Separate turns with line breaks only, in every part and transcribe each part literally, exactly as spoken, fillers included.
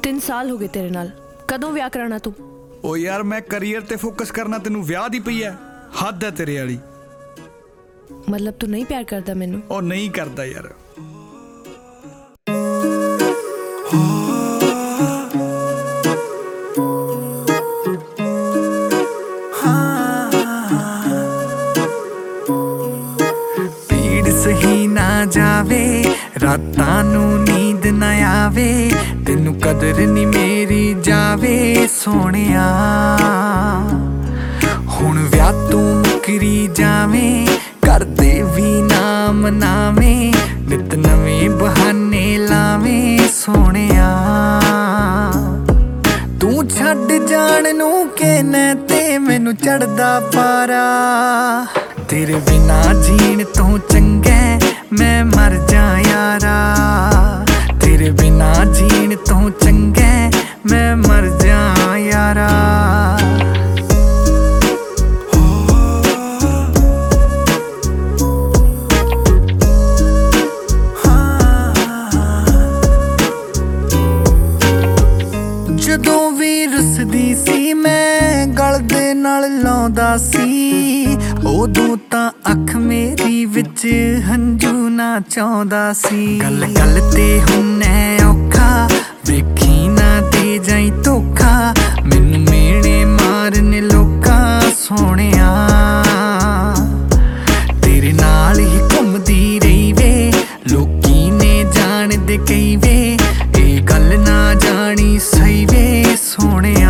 तीन साल हो गए तेरे नाल, कदों विआह कराना तू?
ओ यार मैं करियर ते फोकस करना, तेनू विआह दी पई है। हद है तेरे वाली।
मतलब तू नहीं प्यार करदा मैनू?
ओ नहीं करदा यार।
पीड़ सही ना जावे, रातां नू नींद ना आवे, तेनू कदर नी मेरी जावे सोहणिया। हुण विआह तू मुकरी जावे, करदे भी ना मनावे, नित नवें बहाने लावे सोहणिया। तू छड्ड जाण नू कहना ते मैनू चढ़दा पारा, तेरे बिना जीण तो चंगा मैं मर जा यारा, तेरे बिना जीण तो चंगा मैं मर जा यारा। ਜਦੋਂ ਵੀ ਰੁੱਸਦੀ ਸੀ ਮੈਂ ਗਲ ਦੇ ਨਾਲ ਲਾਉਂਦਾ ਸੀ, ਉਦੋਂ ਤਾਂ ਅੱਖ ਮੇਰੀ ਵਿੱਚ ਹੰਝੂ ਨਾ ਚਾਹੁੰਦਾ ਸੀ। ਗੱਲ ਗੱਲ ਤੇ ਹੁੰਨੇ ਔਖਾ, ਵੇਖੀ ਨਾ ਦੇ ਜਾਈ ਧੋਖਾ, ਮੈਨੂੰ ਮੇਣੇ ਮਾਰਨ ਲੋਕਾਂ ਸੋਹਣਿਆ। ਤੇਰੇ ਨਾਲ ਹੀ ਘੁੰਮਦੀ ਰਹੀ ਵੇ, ਲੋਕੀ ਨੇ ਜਾਣਦੇ ਕਈ ਵੇ, ਇਹ ਗੱਲ ਨਾ ਜਾਣੀ ਸਹੀ ਵੇ ਸੋਹਣਿਆ।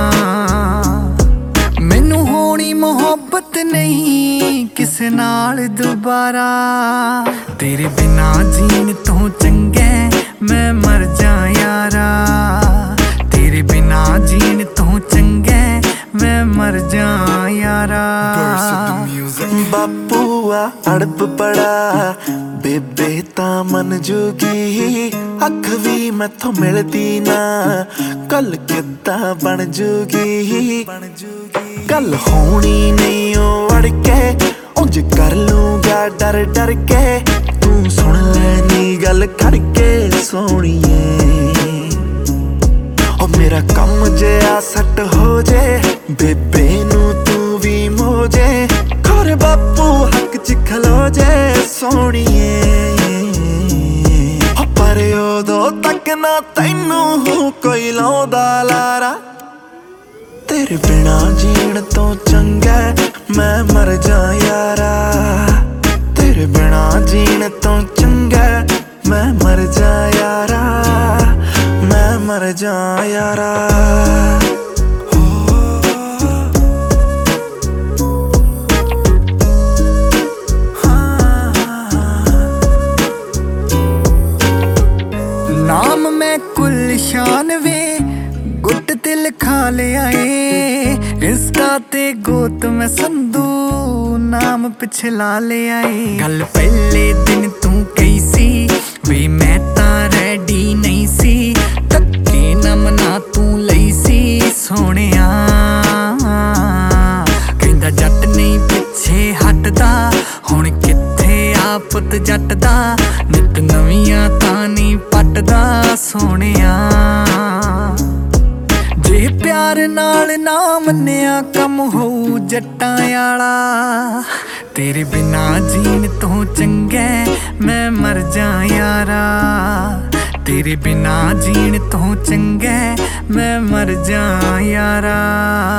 ਮੈਨੂੰ ਹੋਣੀ ਮੁਹੱਬਤ ਨਹੀਂ ਕਿਸੇ ਨਾਲ ਦੁਬਾਰਾ, ਤੇਰੇ ਬਿਨਾ ਜੀਣ ਤੋਂ ਚੰਗਾ ਮੈਂ ਮਰ ਜਾ ਯਾਰਾ, ਤੇਰੇ ਬਿਨਾ ਜੀਣ ਤੋਂ ਚੰਗਾ ਮੈਂ ਮਰ ਜਾ ਯਾਰਾ।
ਬਾਪੂਆ ਅੜਪ ਪੜਾ, ਬੇਬੇ ਤਾਂ ਮਨ ਜੂਗੀ, ਅੱਖ ਵੀ ਮੈਥੋਂ ਮਿਲਦੀ ਨਾ, ਕੱਲ ਕਿੱਦਾਂ ਬਣ ਜੂਗੀ। ਗੱਲ ਹੋਣੀ ਨਹੀਂ ਉਹ ਵੜ ਕੇ, ਉਂਝ ਕਰ ਲੂੰਗਾ ਡਰ ਡਰ ਕੇ, ਤੂੰ ਸੁਣ ਲੈਣੀ ਗੱਲ ਖੜ ਕੇ ਸੋਹਣੀਏ। ਉਹ ਮੇਰਾ ਕੰਮ ਜਿਹਾ ਸੱਟ ਹੋ ਜੇ, ਬੇਬੇ ਨੂੰ ਤੂੰ ਵੀ ਮੋਜੇ, ਖੋਰੇ ਬਾਪੂ ਹੱਕ ਚ ਖਲੋ ਜੇ ਸੋਹਣੀਏ। ਪਰ ਉਦੋਂ ਤੱਕ ਨਾ ਤੈਨੂੰ ਕੋਈ ਲਾਉਂਦਾ ਲਾਰਾ, ਤੇਰੇ ਬਿਨਾ ਜੀਣ ਤੋਂ ਚੰਗਾ ਮੈਂ ਮਰ ਜਾ ਯਾਰਾ, ਤੇਰੇ ਬਿਨਾ ਜੀਣ ਤੋਂ ਚੰਗਾ ਮੈਂ ਮਰ ਜਾ ਯਾਰਾ, ਮੈਂ ਮਰ ਜਾ ਯਾਰਾ।
ਨਾਮ ਮੈਂ ਗੁਲਸ਼ਨ ਵੇ, ਗੁੱਟ ਤੇ ਲਿਖਾ ਲਿਆ ਏ, ਇੰਸਟਾ ਤੇ ਗੋਤ ਮੈਂ ਸੰਧੂ ਨਾਮ ਪਿੱਛੇ ਲਾ ਲਿਆ ਏ। ਗੱਲ ਪਹਿਲੇ ਦਿਨ ਤੂੰ ਕਹੀ ਸੀ ਵੀ ਮੈਂ ਤਾਂ ਰੈਡੀ ਨਹੀਂ ਸੀ, ਧੱਕੇ ਨਾ ਮਨਾ ਤੂੰ ਲਈ ਸੀ ਸੋਹਣਿਆ। ਕਹਿੰਦਾ ਜੱਟ ਨਹੀਂ ਪਿੱਛੇ ਹਟਦਾ, ਹੁਣ ਕਿੱਥੇ ਆ ਪੁੱਤ ਜੱਟ ਦਾ, ਨਿਤ ਨਵੀਆਂ ਤਾਂ ਨਹੀਂ ਪੱਟਦਾ ਸੋਹਣਿਆ। ਜੇ ਪਿਆਰ ਨਾਲ ਨਾ ਮੰਨਿਆ ਕੰਮ ਹੋਊ ਜੱਟਾਂ ਆਲਾ, ਤੇਰੇ ਬਿਨਾ ਜੀਣ ਤੋਂ ਚੰਗਾ ਮੈਂ ਮਰ ਜਾ ਯਾਰਾ, ਤੇਰੇ ਬਿਨਾ ਜੀਣ ਤੋਂ ਚੰਗਾ ਮੈਂ ਮਰ ਜਾ ਯਾਰਾ।